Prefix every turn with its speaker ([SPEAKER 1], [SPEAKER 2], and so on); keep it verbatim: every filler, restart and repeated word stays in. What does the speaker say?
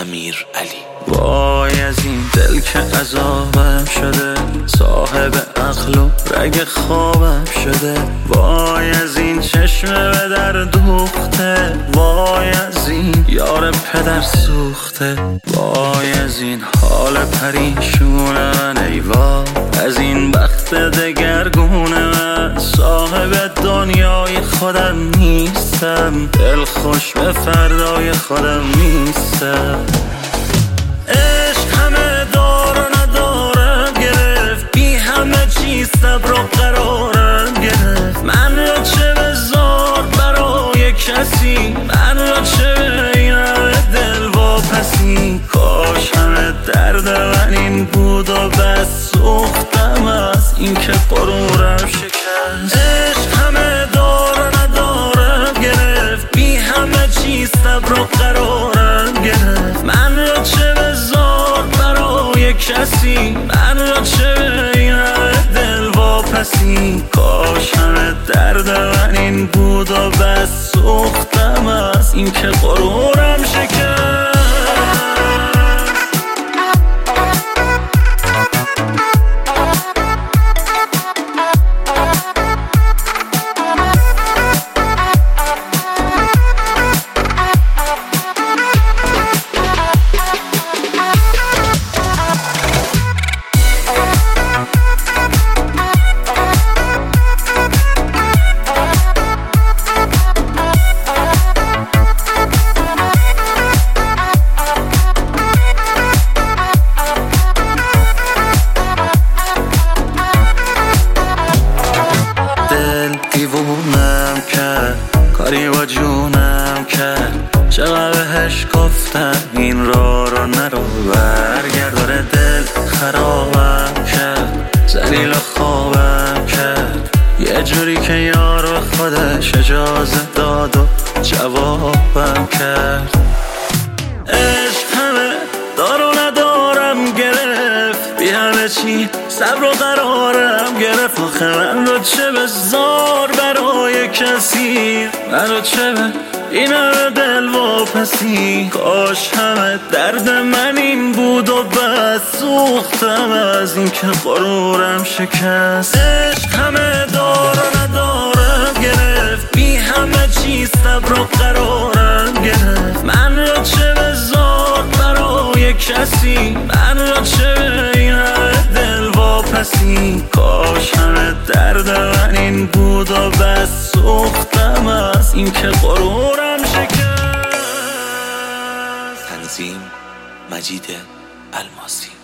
[SPEAKER 1] امیر علی.
[SPEAKER 2] وای از این دل که عذابم شده، صاحب عقل و رگ خوابم شده. وای از این چشم به در دوخته، وای از این یار پدر سوخته. وای از این حال پریشون من، ای وای از این بخت دگرگون من. صاحب دنیای خودم نیستم، دل خوش به فردای خودم نیستم. عشق همه دار و ندارم گرفت، بی همه چیز صبر و قرارم گرفت. من را چه بذار برای کسی، من را چه به این همه دل واپسی. کاش همه درد من این بود و بس، سوختم از این که غرورم شکست. عشق همه دار و ندارم گرفت، بی همه چیز صبر و قرارم گرفت. من را چه بذار برای کسی، من را چه به این همه دل واپسی. کاش همه درد من این بود و بس، سوختم از این که غرورم شکست. دیوونم کرد، کاری با جونم کرد. چقدر بهش گفتم این را را نرو، برگرداره دل خرابم کرد. ذلیل و خوابم کرد، یه جوری که یار به خودش اجازه داد و جوابم کرد. عشق همه دار و ندارم گرفت، بی همه چی صبر و قرارم گرفت. آخه من رو چه بذار برای کسی، من رو چه به این همه دل واپسی. کاش همه درد من این بود و بس، سوختم از این که غرورم شکست. عشق همه دار و ندارم گرفت، بی همه چیز صبر و قرارم گرفت. من رو چه بذار برای کسی، من رو چه به این همه دل واپسی. کاش همه درد من این بود و بس، سوختم از این که غرورم شکست.
[SPEAKER 1] تنظیم مجید الماسی.